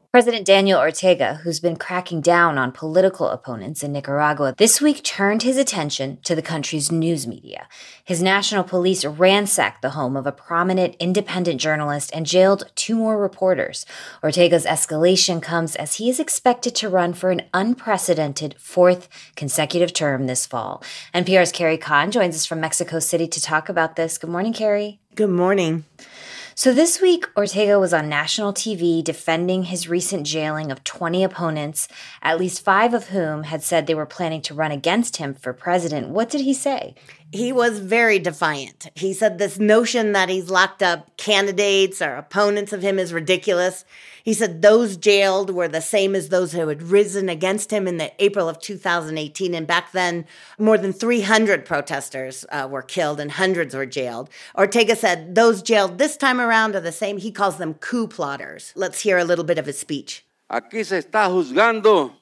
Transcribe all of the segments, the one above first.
President Daniel Ortega, who's been cracking down on political opponents in Nicaragua, this week turned his attention to the country's news media. His national police ransacked the home of a prominent independent journalist and jailed 2 more reporters. Ortega's escalation comes as he is expected to run for an unprecedented 4th consecutive term this fall. NPR's Carrie Kahn joins us from Mexico City to talk about this. Good morning, Carrie. Good morning. So this week, Ortega was on national TV defending his recent jailing of 20 opponents, at least 5 of whom had said they were planning to run against him for president. What did he say? He was very defiant. He said this notion that he's locked up candidates or opponents of him is ridiculous. He said those jailed were the same as those who had risen against him in the April of 2018. And back then, more than 300 protesters were killed and hundreds were jailed. Ortega said those jailed this time around are the same. He calls them coup plotters. Let's hear a little bit of his speech. Aquí se está juzgando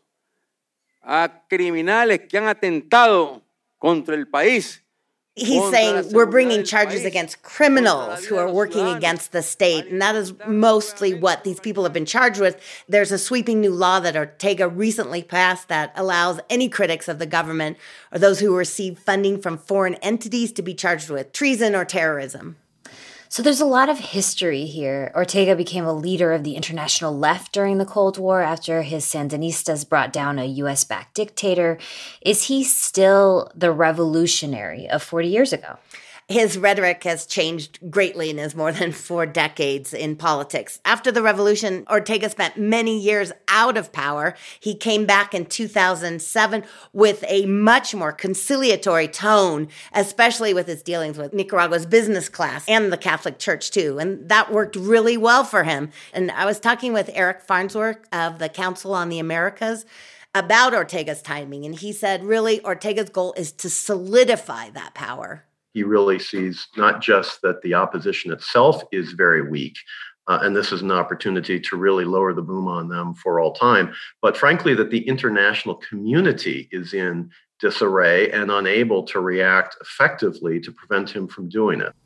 a criminales que han atentado contra el país. He's saying we're bringing charges against criminals who are working against the state, and that is mostly what these people have been charged with. There's a sweeping new law that Ortega recently passed that allows any critics of the government or those who receive funding from foreign entities to be charged with treason or terrorism. So there's a lot of history here. Ortega became a leader of the international left during the Cold War after his Sandinistas brought down a U.S.-backed dictator. Is he still the revolutionary of 40 years ago? His rhetoric has changed greatly in his more than 4 decades in politics. After the revolution, Ortega spent many years out of power. He came back in 2007 with a much more conciliatory tone, especially with his dealings with Nicaragua's business class and the Catholic Church, too. And that worked really well for him. And I was talking with Eric Farnsworth of the Council on the Americas about Ortega's timing. And he said, really, Ortega's goal is to solidify that power. He really sees not just that the opposition itself is very weak, and this is an opportunity to really lower the boom on them for all time, but frankly, that the international community is in disarray and unable to react effectively to prevent him from doing it.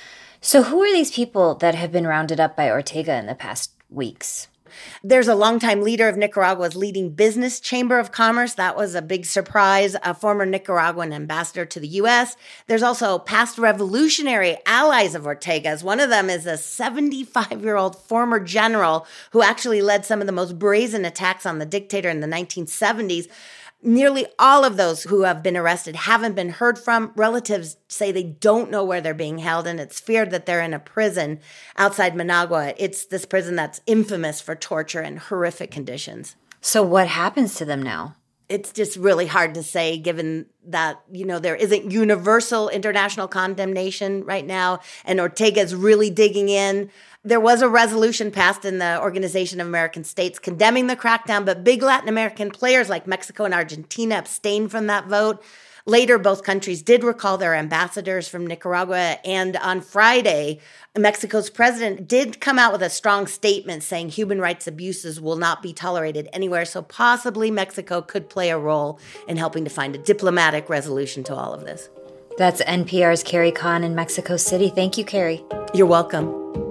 So who are these people that have been rounded up by Ortega in the past weeks? There's a longtime leader of Nicaragua's leading business chamber of commerce. That was a big surprise, a former Nicaraguan ambassador to the U.S. There's also past revolutionary allies of Ortega's. One of them is a 75-year-old former general who actually led some of the most brazen attacks on the dictator in the 1970s. Nearly all of those who have been arrested haven't been heard from. Relatives say they don't know where they're being held, and it's feared that they're in a prison outside Managua. It's this prison that's infamous for torture and horrific conditions. So what happens to them now? It's just really hard to say, given that, there isn't universal international condemnation right now, and Ortega's really digging in. There was a resolution passed in the Organization of American States condemning the crackdown, but big Latin American players like Mexico and Argentina abstained from that vote. Later, both countries did recall their ambassadors from Nicaragua, and on Friday, Mexico's president did come out with a strong statement saying human rights abuses will not be tolerated anywhere, so possibly Mexico could play a role in helping to find a diplomatic resolution to all of this. That's NPR's Carrie Kahn in Mexico City. Thank you, Carrie. You're welcome.